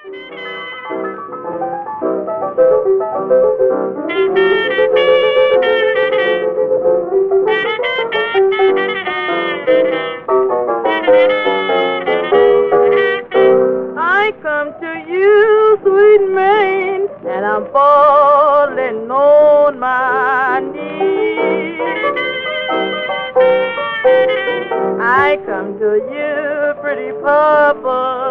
I come to you, sweet Maine, and I'm falling on my knees. I come to you, pretty purple